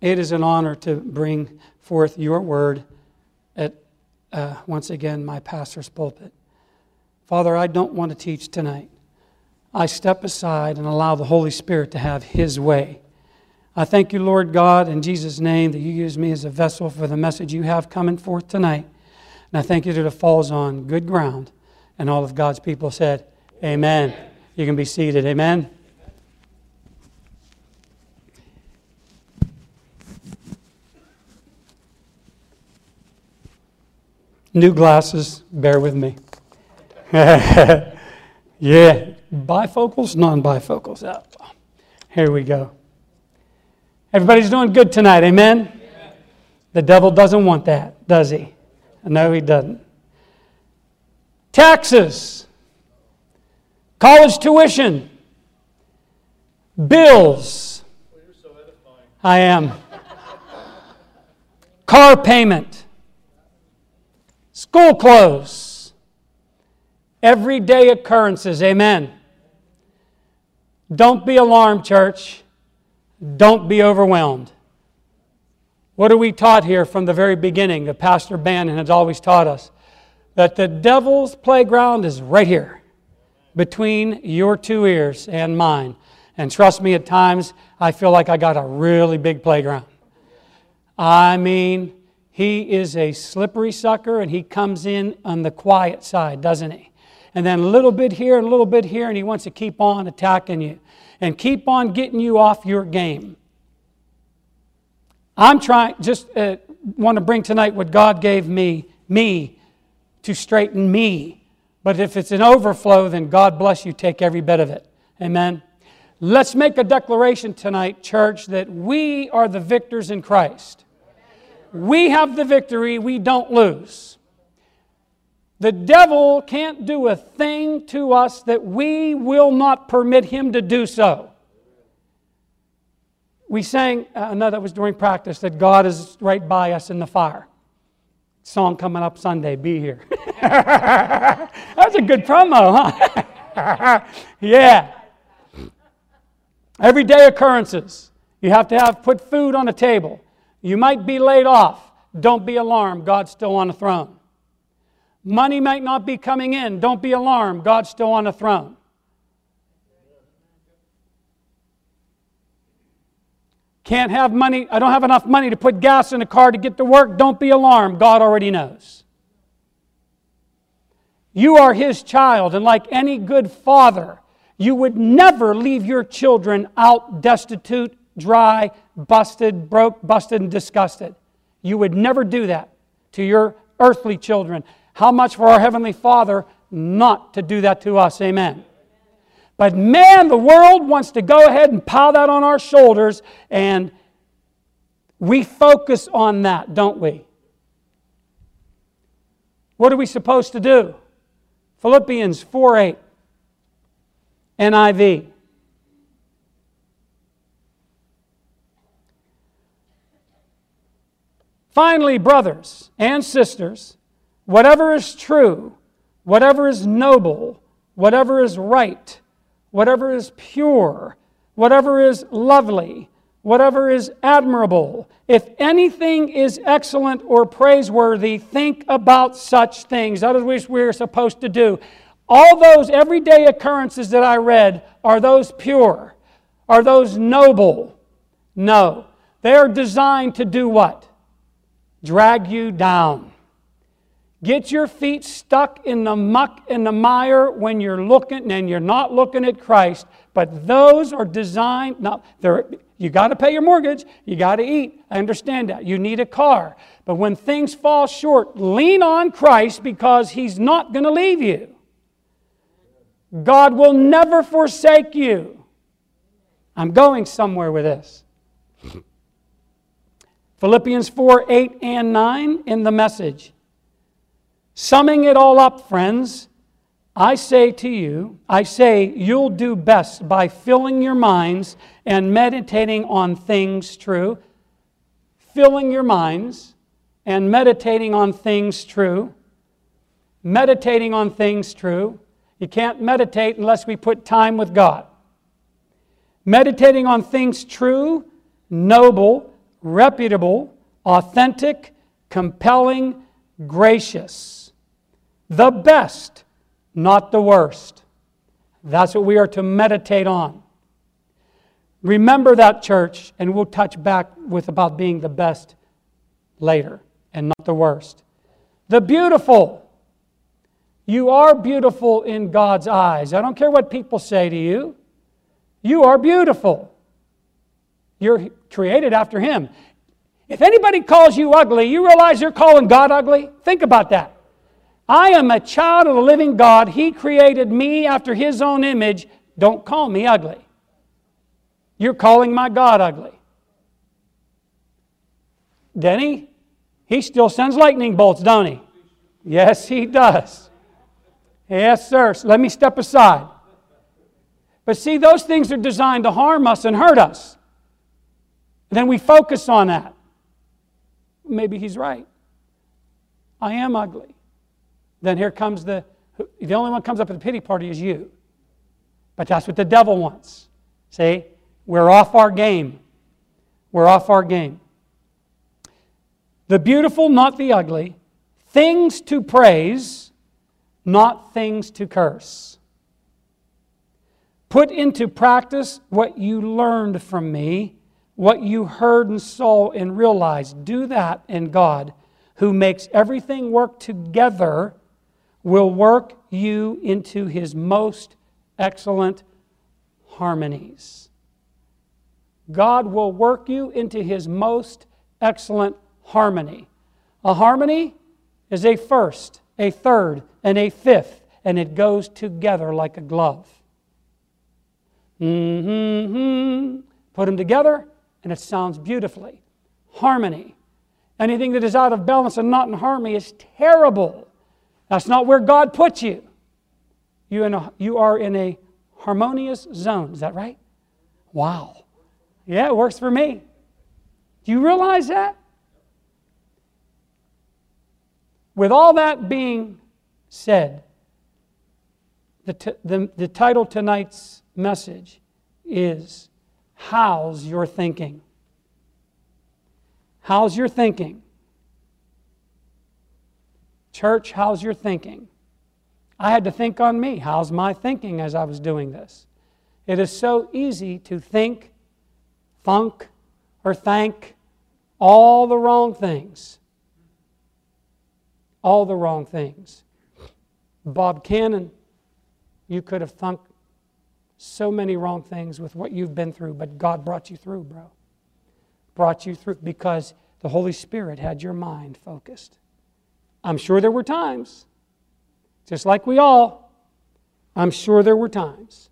It is an honor to bring forth your word at, once again, my pastor's pulpit. Father, I don't want to teach tonight. I step aside and allow the Holy Spirit to have His way. I thank you, Lord God, in Jesus' name, that you use me as a vessel for the message you have coming forth tonight. And I thank you that it falls on good ground. And all of God's people said, Amen. You can be seated. Amen. New glasses, bear with me. Yeah, bifocals, non-bifocals. Oh, here we go. Everybody's doing good tonight, amen? Amen? The devil doesn't want that, does he? No, he doesn't. Taxes, college tuition, bills. Well, you're so edifying. I am. Car payment, school clothes, everyday occurrences, amen. Don't be alarmed, church. Don't be overwhelmed. What are we taught here from the very beginning? The Pastor Bannon has always taught us that the devil's playground is right here between your two ears and mine. And trust me, at times I feel like I got a really big playground. I mean, he is a slippery sucker and he comes in on the quiet side, doesn't he? And then a little bit here and a little bit here, and he wants to keep on attacking you and keep on getting you off your game. I'm trying, want to bring tonight what God gave me to straighten me. But if it's an overflow, then God bless you, take every bit of it. Amen. Let's make a declaration tonight, church, that we are the victors in Christ. We have the victory, we don't lose. The devil can't do a thing to us that we will not permit him to do so. We sang, no, that was during practice, that God is right by us in the fire. Song coming up Sunday, be here. That's a good promo, huh? Yeah. Everyday occurrences. You have to put food on the table. You might be laid off. Don't be alarmed. God's still on the throne. Money might not be coming in. Don't be alarmed. God's still on the throne. Can't have money. I don't have enough money to put gas in the car to get to work. Don't be alarmed. God already knows. You are His child, and like any good father, you would never leave your children out destitute, dry, busted, broke, busted, and disgusted. You would never do that to your earthly children. How much for our Heavenly Father not to do that to us, amen. But man, the world wants to go ahead and pile that on our shoulders, and we focus on that, don't we? What are we supposed to do? Philippians 4:8, NIV. Finally, brothers and sisters, whatever is true, whatever is noble, whatever is right, whatever is pure, whatever is lovely, whatever is admirable, if anything is excellent or praiseworthy, think about such things. That is what we're supposed to do. All those everyday occurrences that I read, are those pure? Are those noble? No. They are designed to do what? Drag you down. Get your feet stuck in the muck and the mire when you're looking and you're not looking at Christ. But those are designed, now, you got to pay your mortgage, you got to eat. I understand that. You need a car. But when things fall short, lean on Christ because He's not going to leave you. God will never forsake you. I'm going somewhere with this. Philippians 4:8 and 9 in the Message. Summing it all up, friends, I say you'll do best by filling your minds and meditating on things true. Filling your minds and meditating on things true. Meditating on things true. You can't meditate unless we put time with God. Meditating on things true, noble, reputable, authentic, compelling, gracious. The best, not the worst. That's what we are to meditate on. Remember that, church, and we'll touch back with about being the best later and not the worst. The beautiful. You are beautiful in God's eyes. I don't care what people say to you. You are beautiful. You're created after Him. If anybody calls you ugly, you realize you're calling God ugly? Think about that. I am a child of the living God. He created me after His own image. Don't call me ugly. You're calling my God ugly. Denny, He still sends lightning bolts, don't He? Yes, He does. Yes, sir. So let me step aside. But see, those things are designed to harm us and hurt us. Then we focus on that. Maybe he's right. I am ugly. Then here comes the only one comes up at the pity party is you. But that's what the devil wants. See? We're off our game. We're off our game. The beautiful, not the ugly. Things to praise, not things to curse. Put into practice what you learned from me, what you heard and saw and realized. Do that, and God, who makes everything work together, will work you into His most excellent harmonies. God will work you into His most excellent harmony. A harmony is a first, a third, and a fifth, and it goes together like a glove. Put them together, and it sounds beautifully. Harmony. Anything that is out of balance and not in harmony is terrible. That's not where God puts you. You are in a harmonious zone. Is that right? Wow. Yeah, it works for me. Do you realize that? With all that being said, the title of tonight's message is, How's Your Thinking? How's your thinking? Church, how's your thinking? I had to think on me. How's my thinking as I was doing this? It is so easy to think, thunk, or thank all the wrong things. All the wrong things. Bob Cannon, you could have thunk so many wrong things with what you've been through, but God brought you through, bro. Brought you through because the Holy Spirit had your mind focused. I'm sure there were times, just like we all, I'm sure there were times.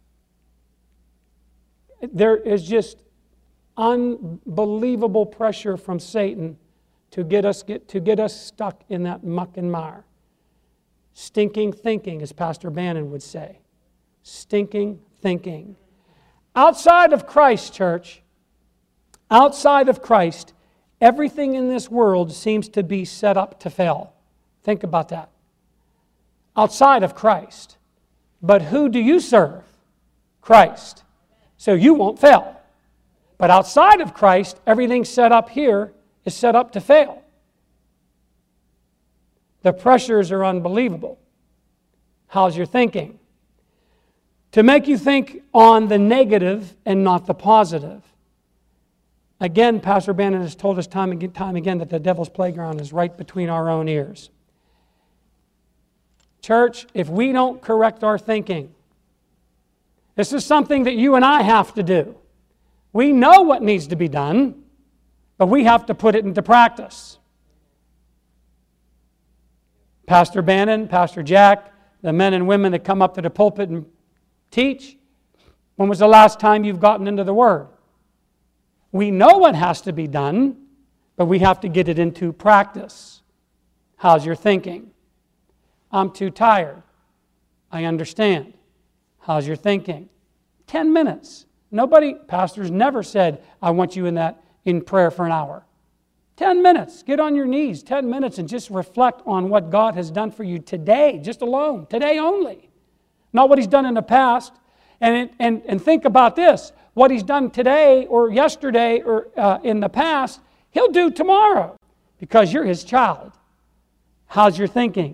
There is just unbelievable pressure from Satan to get us stuck in that muck and mire. Stinking thinking, as Pastor Bannon would say. Stinking thinking. Outside of Christ, church, outside of Christ, everything in this world seems to be set up to fail. Think about that. Outside of Christ. But who do you serve? Christ. So you won't fail. But outside of Christ, everything set up here is set up to fail. The pressures are unbelievable. How's your thinking? To make you think on the negative and not the positive. Again, Pastor Bannon has told us time and time again that the devil's playground is right between our own ears. Church, if we don't correct our thinking, this is something that you and I have to do. We know what needs to be done, but we have to put it into practice. Pastor Bannon, Pastor Jack, the men and women that come up to the pulpit and teach, when was the last time you've gotten into the Word? We know what has to be done, but we have to get it into practice. How's your thinking? I'm too tired. I understand. How's your thinking? 10 minutes. Pastors never said, I want you in prayer for an hour. 10 minutes. Get on your knees, 10 minutes, and just reflect on what God has done for you today, just alone, today only. Not what He's done in the past. And think about this. What He's done today or yesterday or in the past, He'll do tomorrow because you're His child. How's your thinking?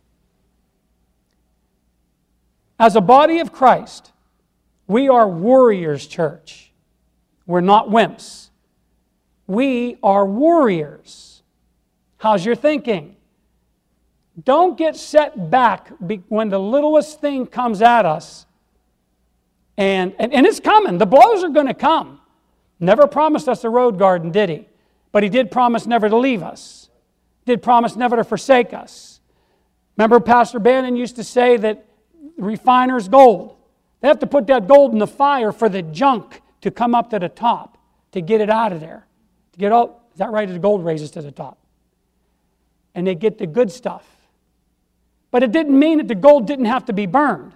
As a body of Christ, we are warriors, church. We're not wimps. We are warriors. How's your thinking? Don't get set back when the littlest thing comes at us. And it's coming. The blows are going to come. Never promised us a road garden, did He? But He did promise never to leave us. Did promise never to forsake us. Remember Pastor Bannon used to say that refiner's gold. They have to put that gold in the fire for the junk to come up to the top, to get it out of there. To get all, is that right? The gold raises to the top. And they get the good stuff. But it didn't mean that the gold didn't have to be burned.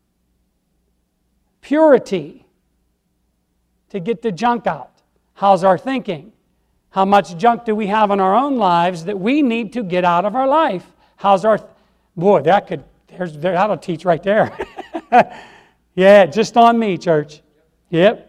Purity to get the junk out. How's our thinking? How much junk do we have in our own lives that we need to get out of our life? How's our... Boy, that'll teach right there. Yeah, just on me, church. Yep.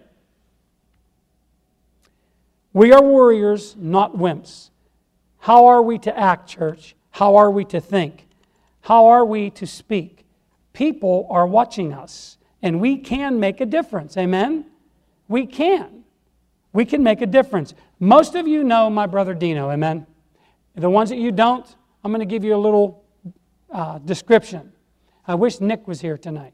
We are warriors, not wimps. How are we to act, church? How are we to think? How are we to speak? People are watching us, and we can make a difference. Amen? We can. We can make a difference. Most of you know my brother Dino. Amen? The ones that you don't, I'm going to give you a little description. I wish Nick was here tonight.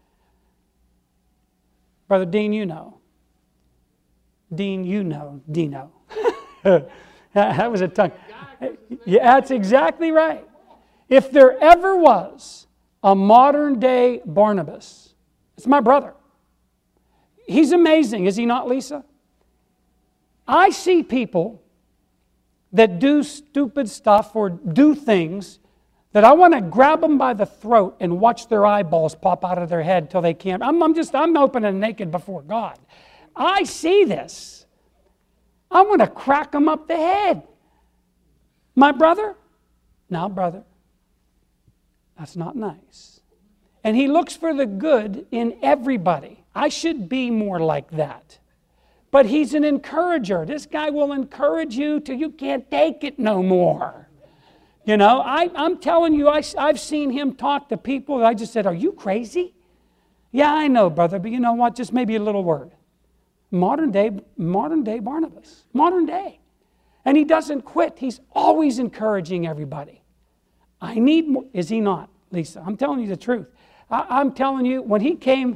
Brother Dean, you know. Dean, you know. Dino. That was a tongue. Yeah, that's exactly right. If there ever was a modern day Barnabas, it's my brother. He's amazing, is he not, Lisa? I see people that do stupid stuff or do things that I want to grab them by the throat and watch their eyeballs pop out of their head till they can't. I'm open and naked before God. I see this. I want to crack them up the head. My brother? Now, brother, that's not nice. And he looks for the good in everybody. I should be more like that. But he's an encourager. This guy will encourage you till you can't take it no more. You know, I'm telling you, I've seen him talk to people that I just said, are you crazy? Yeah, I know, brother, but you know what? Just maybe a little word. Modern day Barnabas. Modern day. And he doesn't quit. He's always encouraging everybody. I need more. Is he not, Lisa? I'm telling you the truth. I'm telling you, when he came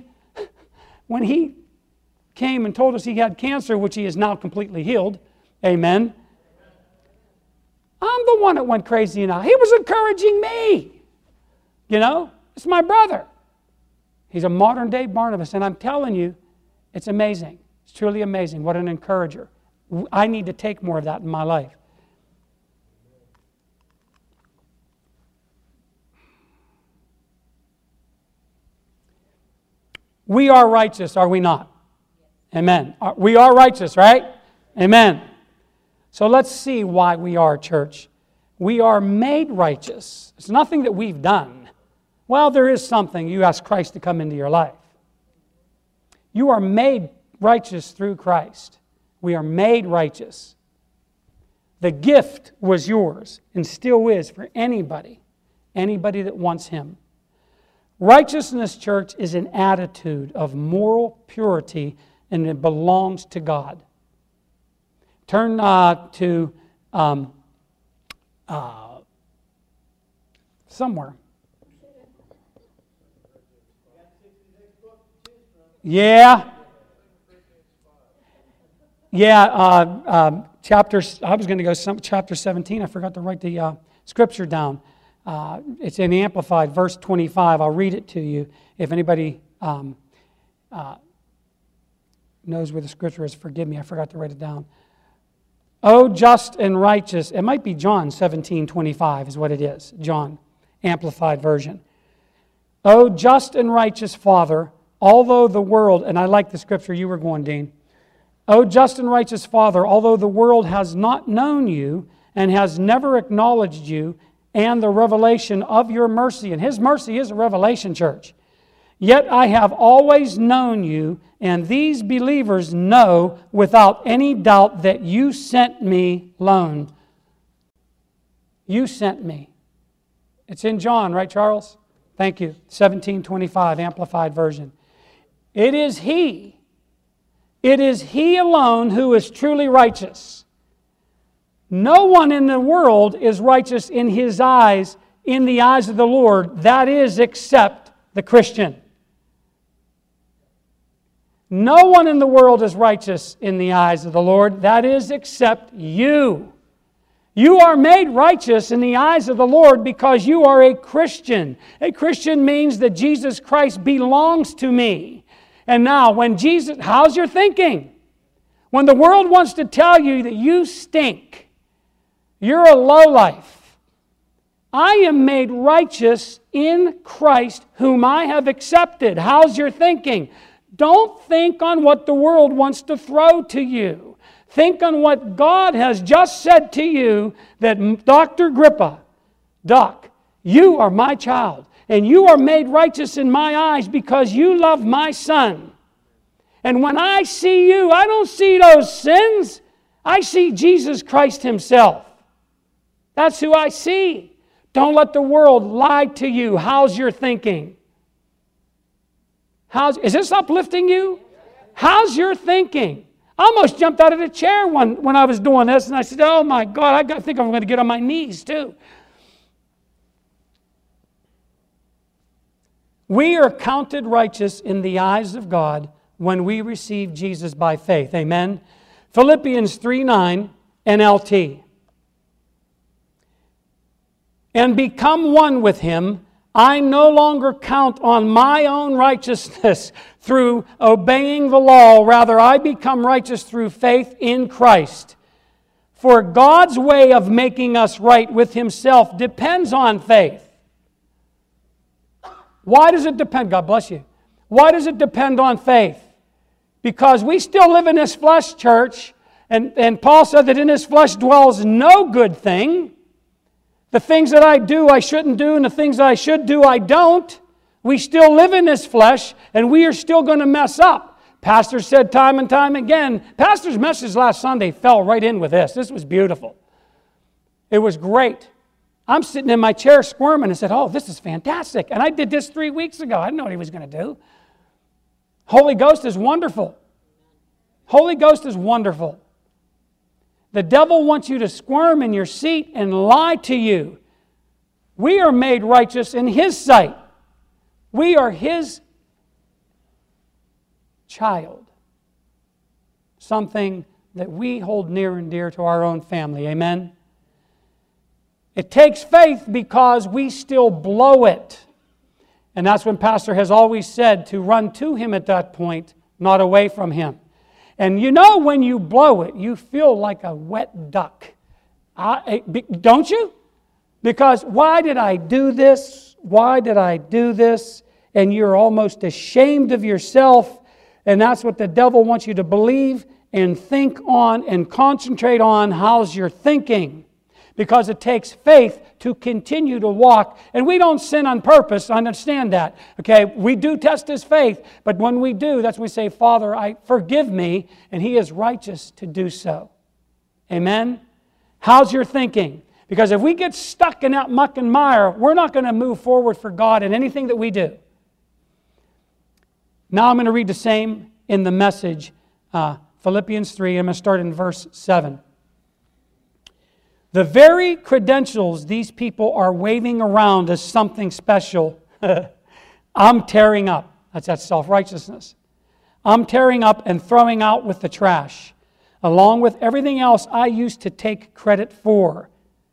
and told us he had cancer, which he is now completely healed, amen, I'm the one that went crazy now. He was encouraging me. You know, it's my brother. He's a modern day Barnabas, and I'm telling you, it's amazing. It's truly amazing. What an encourager. I need to take more of that in my life. We are righteous, are we not? Amen. We are righteous, right? Amen. So let's see why we are, church. We are made righteous. It's nothing that we've done. Well, there is something. You ask Christ to come into your life. You are made righteous through Christ. We are made righteous. The gift was yours and still is for anybody that wants Him. Righteousness, church, is an attitude of moral purity, and it belongs to God. Turn to somewhere. Yeah. Chapter. I was going to go chapter 17. I forgot to write the scripture down. It's in the Amplified, verse 25. I'll read it to you. If anybody knows where the scripture is, forgive me. I forgot to write it down. Oh, just and righteous. It might be John 17:25 is what it is. John, Amplified version. Oh, just and righteous Father, although the world, and I like the scripture you were going, Dean. Oh, just and righteous Father, although the world has not known you and has never acknowledged you and the revelation of your mercy, and His mercy is a revelation, church. Yet I have always known you, and these believers know without any doubt that you sent me alone. You sent me. It's in John, right, Charles? Thank you. 17:25, Amplified Version. It is He alone who is truly righteous. No one in the world is righteous in His eyes, in the eyes of the Lord, that is, except the Christian. No one in the world is righteous in the eyes of the Lord, that is, except you. You are made righteous in the eyes of the Lord because you are a Christian. A Christian means that Jesus Christ belongs to me. And now, how's your thinking? When the world wants to tell you that you stink, you're a lowlife, I am made righteous in Christ whom I have accepted. How's your thinking? Don't think on what the world wants to throw to you. Think on what God has just said to you, that Dr. Agrippa, Doc, you are my child, and you are made righteous in my eyes because you love my son. And when I see you, I don't see those sins. I see Jesus Christ Himself. That's who I see. Don't let the world lie to you. How's your thinking? Is this uplifting you? How's your thinking? I almost jumped out of the chair when I was doing this, and I said, oh my God, I think I'm going to get on my knees too. We are counted righteous in the eyes of God when we receive Jesus by faith. Amen? Philippians 3:9, NLT. And become one with Him. I no longer count on my own righteousness through obeying the law. Rather, I become righteous through faith in Christ. For God's way of making us right with Himself depends on faith. Why does it depend? God bless you. Why does it depend on faith? Because we still live in this flesh, church. And Paul said that in His flesh dwells no good thing. The things that I do, I shouldn't do, and the things that I should do, I don't. We still live in this flesh, and we are still going to mess up. Pastor said time and time again, Pastor's message last Sunday fell right in with this. This was beautiful. It was great. I'm sitting in my chair squirming and said, oh, this is fantastic. And I did this 3 weeks ago. I didn't know what He was going to do. Holy Ghost is wonderful. Holy Ghost is wonderful. The devil wants you to squirm in your seat and lie to you. We are made righteous in His sight. We are His child. Something that we hold near and dear to our own family. Amen? It takes faith because we still blow it. And that's when Pastor has always said to run to Him at that point, not away from Him. And you know when you blow it, you feel like a wet duck. Don't you? Because why did I do this? Why did I do this? And you're almost ashamed of yourself. And that's what the devil wants you to believe and think on and concentrate on. How's your thinking? Because it takes faith to continue to walk. And we don't sin on purpose. I understand that. Okay, we do test His faith. But when we do, that's when we say, Father, forgive me. And He is righteous to do so. Amen? How's your thinking? Because if we get stuck in that muck and mire, we're not going to move forward for God in anything that we do. Now I'm going to read the same in the Message, Philippians 3. I'm going to start in verse 7. The very credentials these people are waving around as something special, I'm tearing up. That's that self-righteousness. I'm tearing up and throwing out with the trash, along with everything else I used to take credit for.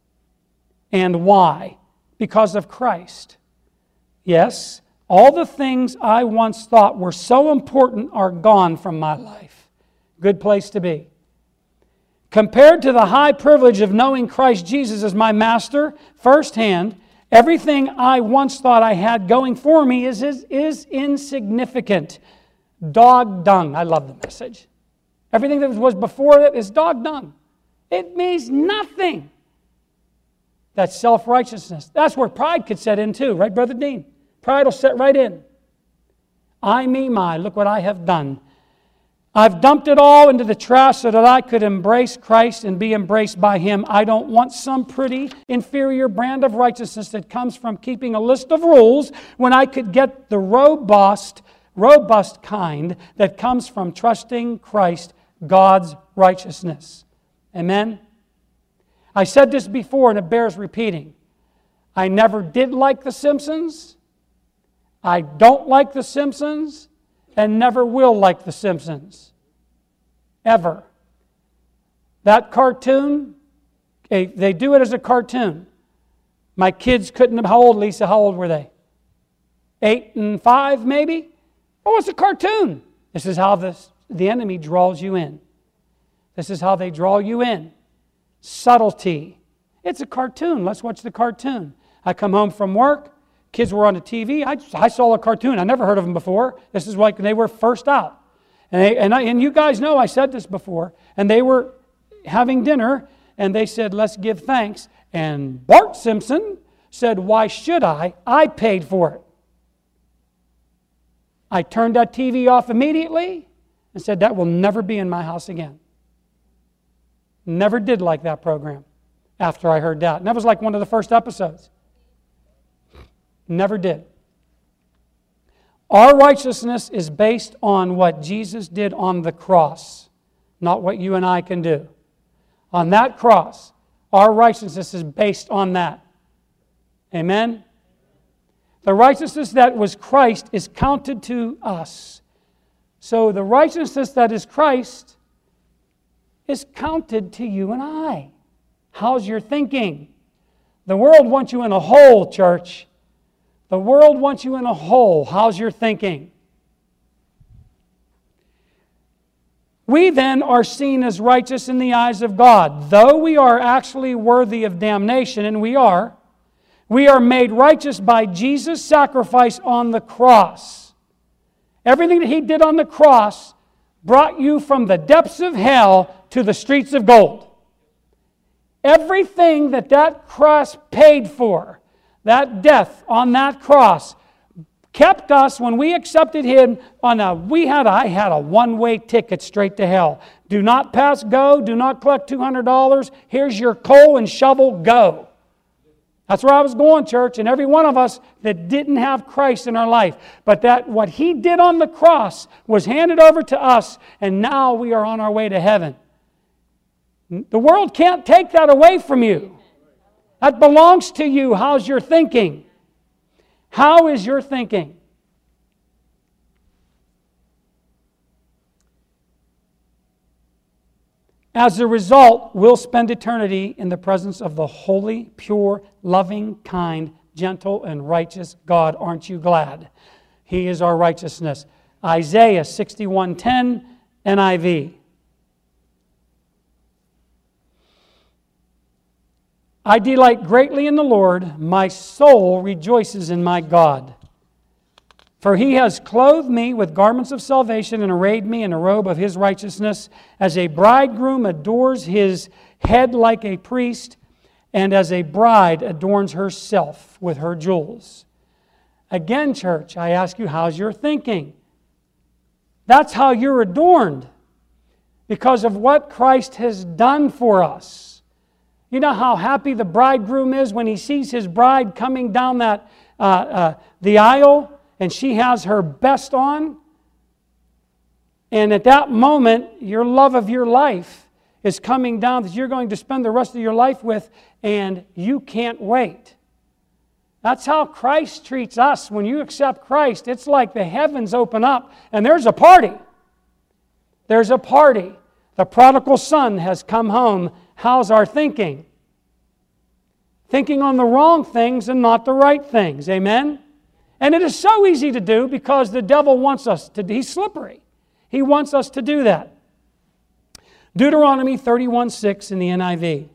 And why? Because of Christ. Yes, all the things I once thought were so important are gone from my life. Good place to be. Compared to the high privilege of knowing Christ Jesus as my master firsthand, everything I once thought I had going for me is insignificant. Dog dung. I love the Message. Everything that was before it is dog dung. It means nothing. That's self-righteousness. That's where pride could set in too, right, Brother Dean? Pride will set right in. I, me, my, look what I have done. I've dumped it all into the trash so that I could embrace Christ and be embraced by Him. I don't want some pretty inferior brand of righteousness that comes from keeping a list of rules when I could get the robust kind that comes from trusting Christ, God's righteousness. Amen? I said this before and it bears repeating. I never did like The Simpsons. I don't like The Simpsons. And never will like The Simpsons. Ever. That cartoon, they do it as a cartoon. My kids couldn't have, how old, Lisa? How old were they? 8 and 5 maybe? Oh, it's a cartoon. This is how the enemy draws you in. This is how they draw you in. Subtlety. It's a cartoon. Let's watch the cartoon. I come home from work. Kids were on the TV. I saw a cartoon. I never heard of them before. This is like they were first out. And you guys know I said this before. And they were having dinner, and they said, let's give thanks. And Bart Simpson said, why should I? I paid for it. I turned that TV off immediately and said, that will never be in my house again. Never did like that program after I heard that. And that was like one of the first episodes. Never did. Our righteousness is based on what Jesus did on the cross, not what you and I can do. On that cross, our righteousness is based on that. Amen? The righteousness that was Christ is counted to us. So the righteousness that is Christ is counted to you and I. How's your thinking? The world wants you in a hole, church. The world wants you in a hole. How's your thinking? We then are seen as righteous in the eyes of God. Though we are actually worthy of damnation, and we are made righteous by Jesus' sacrifice on the cross. Everything that He did on the cross brought you from the depths of hell to the streets of gold. Everything that cross paid for, that death on that cross, kept us, when we accepted Him, I had a one-way ticket straight to hell. Do not pass go, do not collect $200. Here's your coal and shovel, go. That's where I was going, church, and every one of us that didn't have Christ in our life. But that what He did on the cross was handed over to us, and now we are on our way to heaven. The world can't take that away from you. That belongs to you. How's your thinking? How is your thinking? As a result, we'll spend eternity in the presence of the holy, pure, loving, kind, gentle, and righteous God. Aren't you glad? He is our righteousness. Isaiah 61:10, NIV. I delight greatly in the Lord. My soul rejoices in my God. For He has clothed me with garments of salvation and arrayed me in a robe of His righteousness, as a bridegroom adores his head like a priest, and as a bride adorns herself with her jewels. Again, church, I ask you, how's your thinking? That's how you're adorned, because of what Christ has done for us. You know how happy the bridegroom is when he sees his bride coming down the aisle, and she has her best on? And at that moment, your love of your life is coming down that you're going to spend the rest of your life with, and you can't wait. That's how Christ treats us. When you accept Christ, it's like the heavens open up, and there's a party. There's a party. The prodigal son has come home. How's our thinking? Thinking on the wrong things and not the right things. Amen? And it is so easy to do because the devil wants us to. He's slippery. He wants us to do that. Deuteronomy 31:6 in the NIV.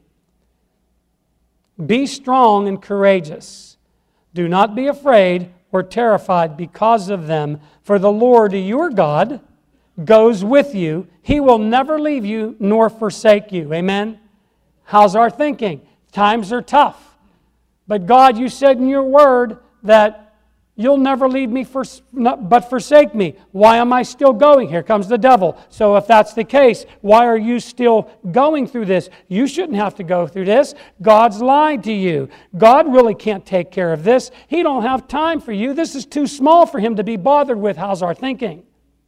Be strong and courageous. Do not be afraid or terrified because of them, for the Lord your God goes with you. He will never leave you nor forsake you. Amen? How's our thinking? Times are tough. But God, you said in your word that You'll never leave me but forsake me. Why am I still going? Here comes the devil. So if that's the case, why are you still going through this? You shouldn't have to go through this. God's lied to you. God really can't take care of this. He don't have time for you. This is too small for Him to be bothered with. How's our thinking?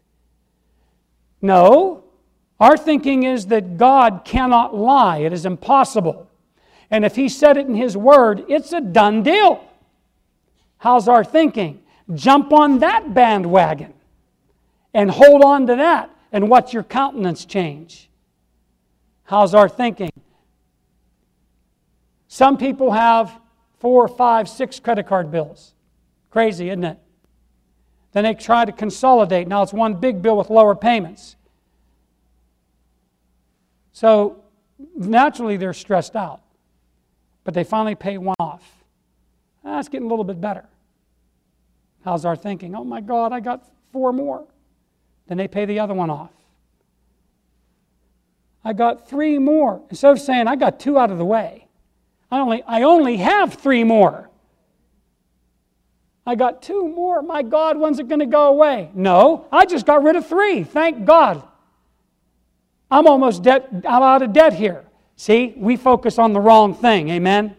No. Our thinking is that God cannot lie. It is impossible. And if He said it in His Word, it's a done deal. How's our thinking? Jump on that bandwagon and hold on to that and watch your countenance change. How's our thinking? Some people have 4, 5, 6 credit card bills. Crazy, isn't it? Then they try to consolidate. Now it's one big bill with lower payments. So naturally they're stressed out. But they finally pay one off. That's getting a little bit better. How's our thinking? Oh my God, I got 4 more. Then they pay the other one off. I got 3 more. Instead of saying, I got 2 out of the way, I only have 3 more. I got 2 more. My God, when's it going to go away? No, I just got rid of 3. Thank God. I'm out of debt here. See, we focus on the wrong thing. Amen?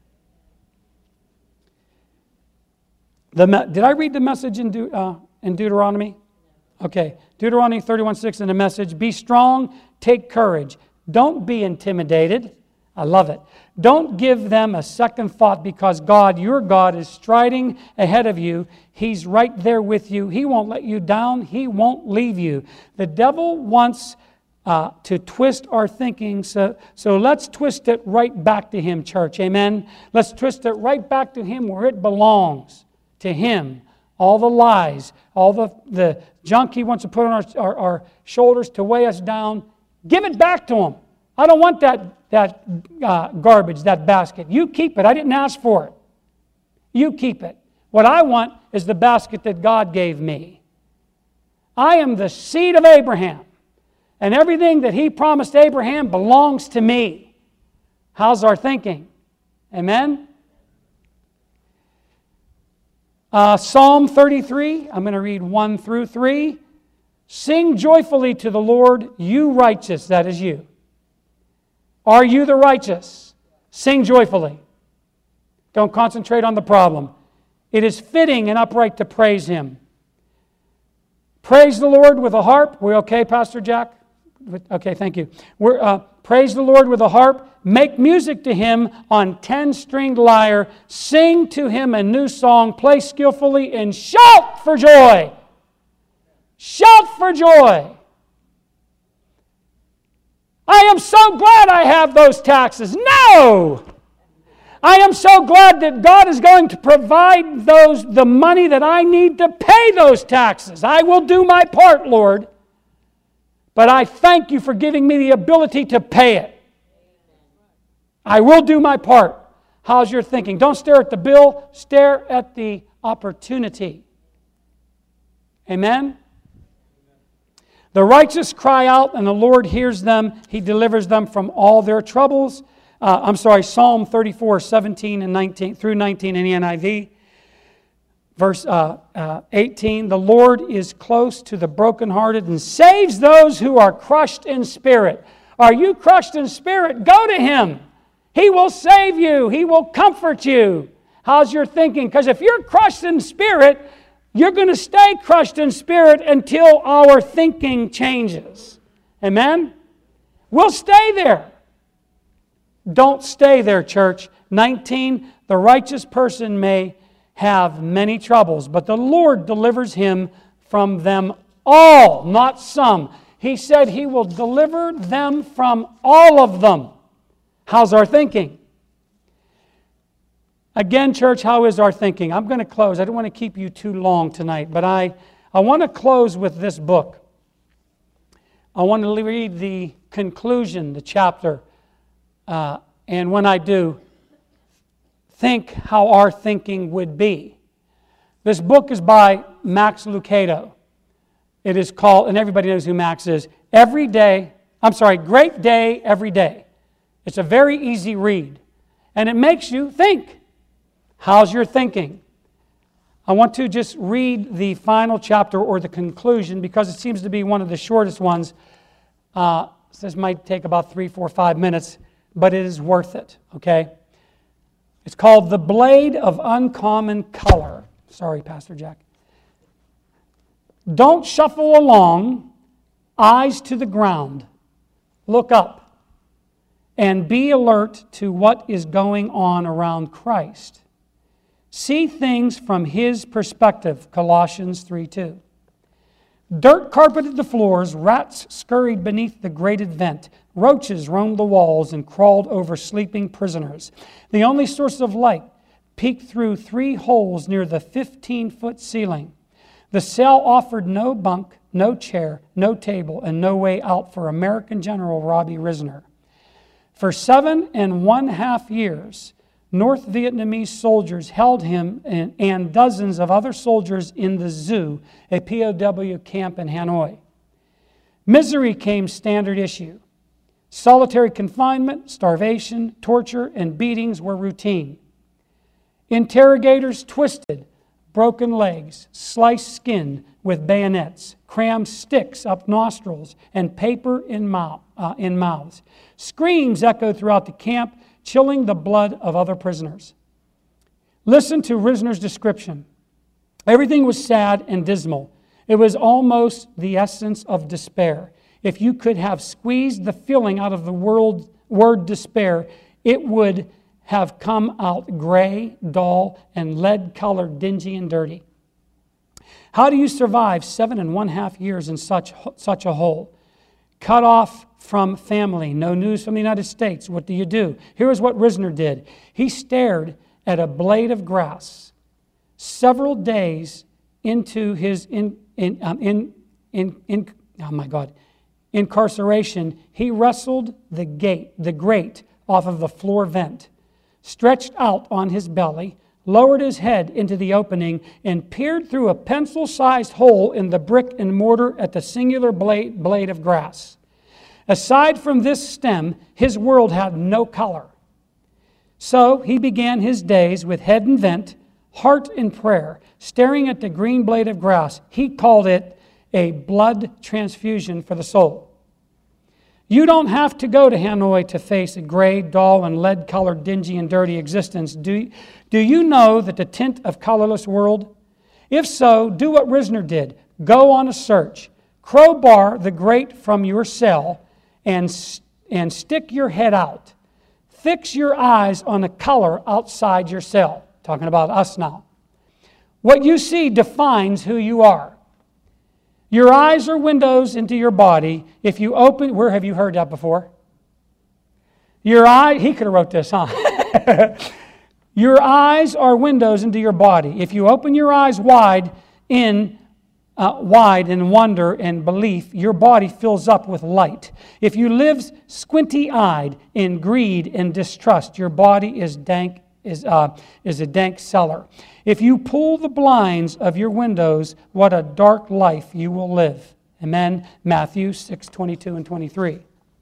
Did I read the message in Deuteronomy? Okay. Deuteronomy 31:6 in the Message. Be strong, take courage. Don't be intimidated. I love it. Don't give them a second thought, because God, your God, is striding ahead of you. He's right there with you. He won't let you down. He won't leave you. The devil wants to twist our thinking, so let's twist it right back to him, church. Amen? Let's twist it right back to him where it belongs. To Him. All the lies, all the junk He wants to put on our shoulders to weigh us down, give it back to Him. I don't want that garbage, that basket. You keep it. I didn't ask for it. You keep it. What I want is the basket that God gave me. I am the seed of Abraham, and everything that He promised Abraham belongs to me. How's our thinking? Amen? Psalm 33, I'm going to read 1 through 3. Sing joyfully to the Lord, you righteous, that is you. Are you the righteous? Sing joyfully. Don't concentrate on the problem. It is fitting and upright to praise Him. Praise the Lord with a harp. We okay, Pastor Jack? Okay, thank you. Praise the Lord with a harp. Make music to Him on 10-stringed lyre. Sing to Him a new song. Play skillfully and shout for joy. Shout for joy. I am so glad I have those taxes. No! I am so glad that God is going to provide the money that I need to pay those taxes. I will do my part, Lord. But I thank You for giving me the ability to pay it. I will do my part. How's your thinking? Don't stare at the bill. Stare at the opportunity. Amen? The righteous cry out, and the Lord hears them. He delivers them from all their troubles. Psalm 34, 17 and 19 through 19 in the NIV. Verse 18, the Lord is close to the brokenhearted and saves those who are crushed in spirit. Are you crushed in spirit? Go to Him. He will save you. He will comfort you. How's your thinking? Because if you're crushed in spirit, you're going to stay crushed in spirit until our thinking changes. Amen? We'll stay there. Don't stay there, church. 19, the righteous person may have many troubles, but the Lord delivers him from them all, not some. He said He will deliver them from all of them. How's our thinking? Again, church, how is our thinking? I'm going to close. I don't want to keep you too long tonight, but I want to close with this book. I want to read the conclusion, the chapter, and when I do, think how our thinking would be. This book is by Max Lucado. It is called, and everybody knows who Max is, Great Day, Every Day. It's a very easy read, and it makes you think. How's your thinking? I want to just read the final chapter or the conclusion because it seems to be one of the shortest ones. This might take about 3, 4, 5 minutes, but it is worth it, okay? It's called The Blade of Uncommon Color. Sorry, Pastor Jack. Don't shuffle along, eyes to the ground. Look up and be alert to what is going on around Christ. See things from His perspective, Colossians 3:2. Dirt carpeted the floors, rats scurried beneath the grated vent, roaches roamed the walls and crawled over sleeping prisoners. The only source of light peeked through 3 holes near the 15-foot ceiling. The cell offered no bunk, no chair, no table, and no way out for American General Robbie Risner. For 7.5 years, North Vietnamese soldiers held him and dozens of other soldiers in the zoo, a POW camp in Hanoi. Misery came standard issue. Solitary confinement, starvation, torture, and beatings were routine. Interrogators twisted broken legs, sliced skin with bayonets, crammed sticks up nostrils, and paper in mouths. Screams echoed throughout the camp, chilling the blood of other prisoners. Listen to Risner's description. Everything was sad and dismal. It was almost the essence of despair. If you could have squeezed the feeling out of the word despair, it would have come out gray, dull, and lead-colored, dingy and dirty. How do you survive 7.5 years in such a hole? Cut off from family, no news from the United States. What do? Here is what Risner did. He stared at a blade of grass. Several days into his incarceration, he wrestled the grate off of the floor vent, stretched out on his belly, lowered his head into the opening, and peered through a pencil-sized hole in the brick and mortar at the singular blade of grass. Aside from this stem, his world had no color. So he began his days with head in vent, heart in prayer, staring at the green blade of grass. He called it a blood transfusion for the soul. You don't have to go to Hanoi to face a gray, dull, and lead-colored, dingy, and dirty existence. Do you know that the tint of colorless world? If so, do what Risner did. Go on a search. Crowbar the grate from your cell and stick your head out. Fix your eyes on a color outside your cell. Talking about us now. What you see defines who you are. Your eyes are windows into your body. If you open, where have you heard that before? He could have wrote this, huh? Your eyes are windows into your body. If you open your eyes wide in wonder and belief, your body fills up with light. If you live squinty-eyed in greed and distrust, your body is a dank cellar. If you pull the blinds of your windows, what a dark life you will live. Amen. Matthew 6:22 and 23.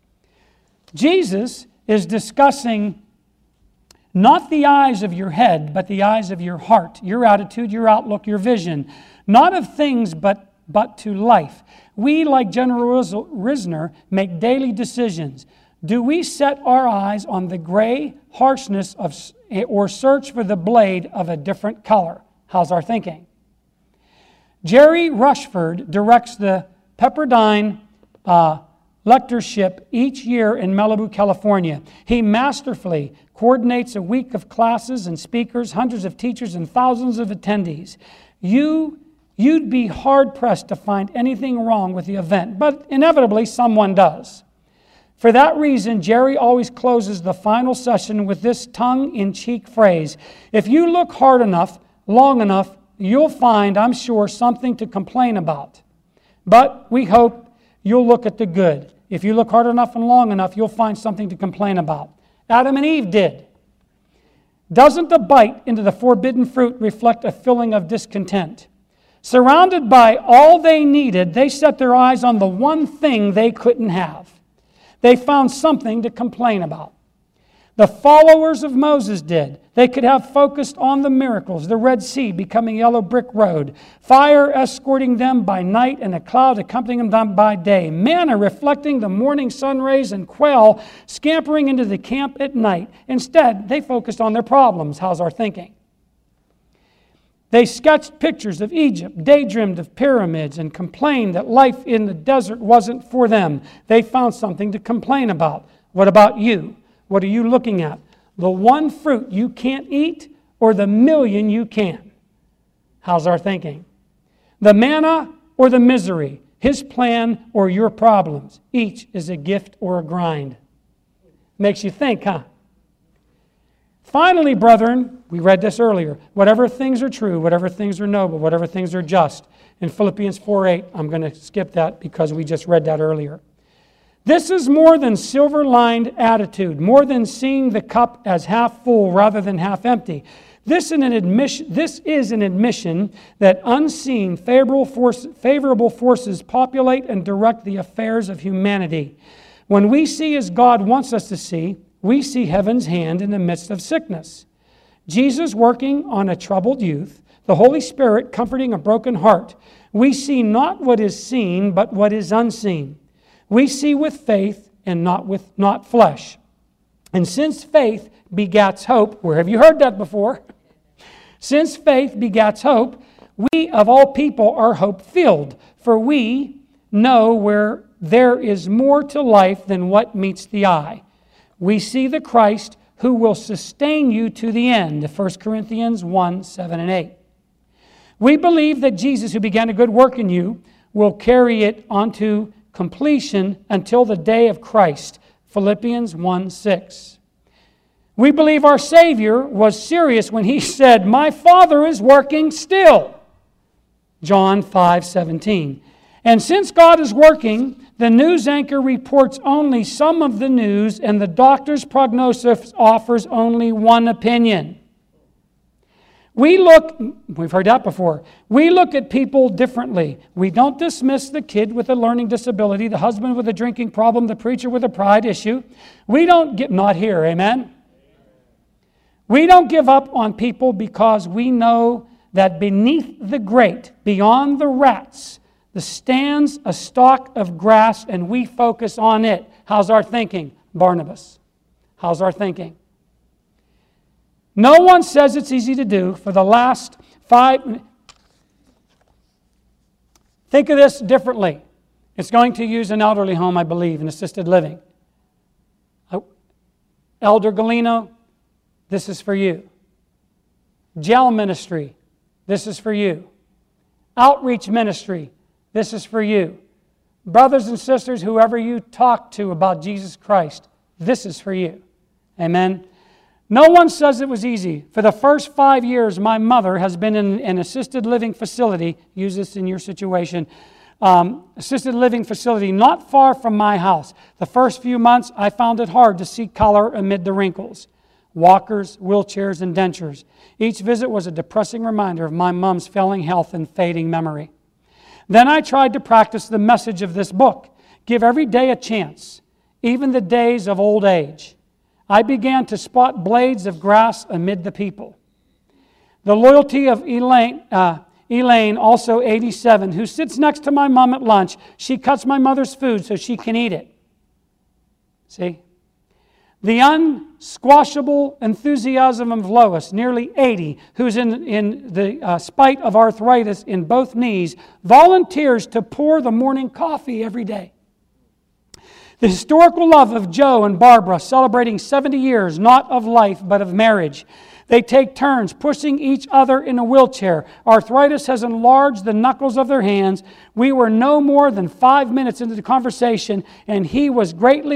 Jesus is discussing not the eyes of your head, but the eyes of your heart, your attitude, your outlook, your vision. Not of things, but to life. We, like General Risner, make daily decisions. Do we set our eyes on the gray harshness or search for the blade of a different color? How's our thinking? Jerry Rushford directs the Pepperdine lectureship each year in Malibu, California. He masterfully coordinates a week of classes and speakers, hundreds of teachers, and thousands of attendees. You'd be hard-pressed to find anything wrong with the event, but inevitably someone does. For that reason, Jerry always closes the final session with this tongue-in-cheek phrase: if you look hard enough, long enough, you'll find, I'm sure, something to complain about. But we hope you'll look at the good. If you look hard enough and long enough, you'll find something to complain about. Adam and Eve did. Doesn't the bite into the forbidden fruit reflect a feeling of discontent? Surrounded by all they needed, they set their eyes on the one thing they couldn't have. They found something to complain about. The followers of Moses did. They could have focused on the miracles, the Red Sea becoming yellow brick road, fire escorting them by night and a cloud accompanying them by day, manna reflecting the morning sun rays and quail scampering into the camp at night. Instead, they focused on their problems. How's our thinking? They sketched pictures of Egypt, daydreamed of pyramids, and complained that life in the desert wasn't for them. They found something to complain about. What about you? What are you looking at? The one fruit you can't eat or the million you can? How's our thinking? The manna or the misery? His plan or your problems? Each is a gift or a grind. Makes you think, huh? Finally, brethren, we read this earlier, whatever things are true, whatever things are noble, whatever things are just. In Philippians 4:8, I'm going to skip that because we just read that earlier. This is more than silver-lined attitude, more than seeing the cup as half full rather than half empty. This is an admission that unseen favorable forces populate and direct the affairs of humanity. When we see as God wants us to see, we see heaven's hand in the midst of sickness. Jesus working on a troubled youth, the Holy Spirit comforting a broken heart. We see not what is seen, but what is unseen. We see with faith and not flesh. And since faith begats hope, where have you heard that before? Since faith begats hope, we of all people are hope-filled, for we know where there is more to life than what meets the eye. We see the Christ who will sustain you to the end, 1 Corinthians 1:7-8. We believe that Jesus, who began a good work in you, will carry it onto completion until the day of Christ, Philippians 1:6. We believe our Savior was serious when He said, "My Father is working still," John 5:17. And since God is working, the news anchor reports only some of the news, and the doctor's prognosis offers only one opinion. We've heard that before. We look at people differently. We don't dismiss the kid with a learning disability, the husband with a drinking problem, the preacher with a pride issue. Not here, amen? We don't give up on people because we know that beneath the grate, beyond the rats, there stands a stalk of grass, and we focus on it. How's our thinking? Barnabas. How's our thinking? No one says it's easy to do. For the last 5... Think of this differently. It's going to use an elderly home, I believe, an assisted living. Elder Galeno, this is for you. Jail ministry, this is for you. Outreach ministry, this is for you. Brothers and sisters, whoever you talk to about Jesus Christ, this is for you. Amen. No one says it was easy. For the first 5 years, my mother has been in an assisted living facility. Use this in your situation. Assisted living facility not far from my house. The first few months, I found it hard to see color amid the wrinkles. Walkers, wheelchairs, and dentures. Each visit was a depressing reminder of my mom's failing health and fading memory. Then I tried to practice the message of this book. Give every day a chance, even the days of old age. I began to spot blades of grass amid the people. The loyalty of Elaine, also 87, who sits next to my mom at lunch. She cuts my mother's food so she can eat it. See? The unsquashable enthusiasm of Lois, nearly 80, who's in the spite of arthritis in both knees, volunteers to pour the morning coffee every day. The historical love of Joe and Barbara, celebrating 70 years, not of life, but of marriage. They take turns pushing each other in a wheelchair. Arthritis has enlarged the knuckles of their hands. We were no more than 5 minutes into the conversation, and he was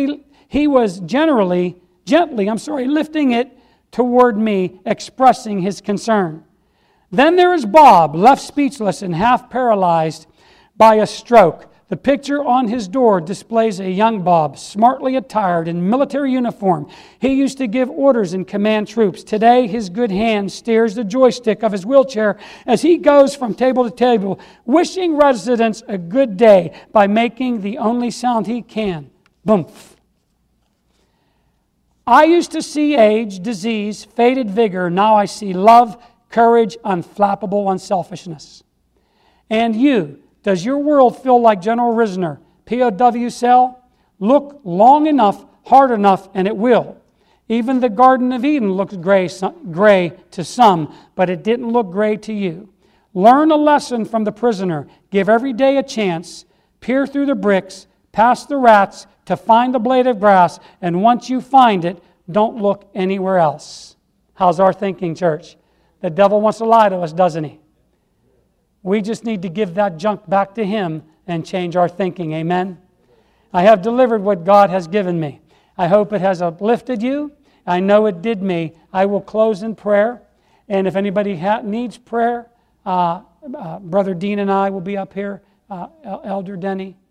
gently lifting it toward me, expressing his concern. Then there is Bob, left speechless and half paralyzed by a stroke. The picture on his door displays a young Bob, smartly attired in military uniform. He used to give orders and command troops. Today, his good hand steers the joystick of his wheelchair as he goes from table to table, wishing residents a good day by making the only sound he can. Boom. I used to see age, disease, faded vigor. Now I see love, courage, unflappable unselfishness. And you, does your world feel like General Risner, POW cell? Look long enough, hard enough, and it will. Even the Garden of Eden looks gray to some, but it didn't look gray to you. Learn a lesson from the prisoner. Give every day a chance. Peer through the bricks, past the rats, to find the blade of grass, and once you find it, don't look anywhere else. How's our thinking, church? The devil wants to lie to us, doesn't he? We just need to give that junk back to him and change our thinking. Amen? I have delivered what God has given me. I hope it has uplifted you. I know it did me. I will close in prayer. And if anybody needs prayer, Brother Dean and I will be up here, Elder Denny.